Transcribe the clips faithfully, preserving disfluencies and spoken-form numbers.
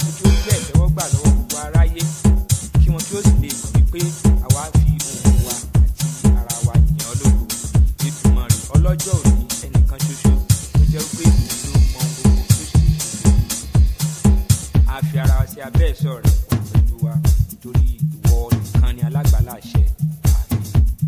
ṣáájú kí ó jẹ́ ìtẹ́wọ́gbà lọ́wọ́ gbogbo aráyé kí wọn kí ó sì lè mọ̀ wípé àwa fi ohùn wa àti ara wa yìn ọ́ lógo. Èdùmàrè ọlọ́jọ́ òní ẹnìkan ṣoṣo tó jẹ́ pé òun ló mọ gbogbo tó sì lè ṣe. A fi ara wa sí abẹ́ ẹ̀ṣọ́ rẹ̀ wà pẹ̀lú wa torí ìwọ nìkan ni alágbàlá àṣẹ. Àmín.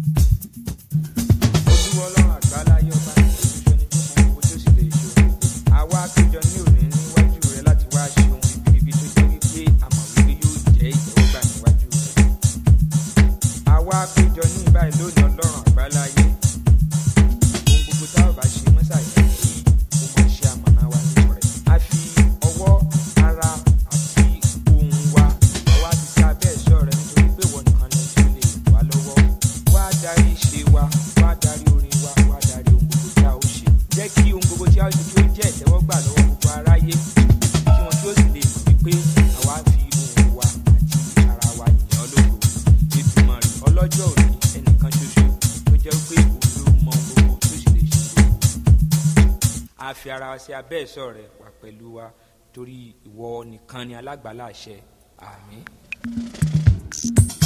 Olúwa ọlọ́run àgbáláyé ọba ìṣoṣo ni tó mọ gbogbo tó sì lè ṣe. Àwa péjọ ní òní níwájú rẹ láti wá ṣe ohun ribiribi tó jẹ́ wípé a mọ̀ wípé yóò jẹ́ ìtẹ́wọ́gbà níwájú rẹ. Àwa péjọ ní ìbáyìí lónìí ọlọ́run àgbáláyé. Ohun gbogbo tá ò bá ṣe mọ́sàáyé kí o mọ̀ ṣe àmọ̀nà wa nínú rẹ̀. A fi ọwọ́, ara àti ohùn wa àwa ti sí abẹ́ ẹ̀ṣọ́ rẹ nítorí pé ìwọ nìkan ni tí ó lè ràn wá lọ́wọ́. Wá darí ìṣe wa, wá darí orin wa, wá darí ohun gbogbo tí a ó ṣe. Jẹ́ kí ohun gbogbo tí a ó ṣe kí ó jẹ́ ìtẹ́wọ́gbà lọ́wọ́ gbogbo aráyé kí wọn kí ó sì lè mọ̀ wípé àwa fi ohùn wa àti ara wa yìn ọ́ lógo. Èdùmàrè ọlọ́jọ́ òní ẹnìkan ṣoṣo tó jẹ́ pé òun ló mọ gbogbo tó sì lè ṣe gbogbo. A fi ara wa sí abẹ́ ẹ̀ṣọ́ rẹ wà pẹ̀lú wa torí ìwọ nìkan ni alágbàlá àṣẹ. Àmín.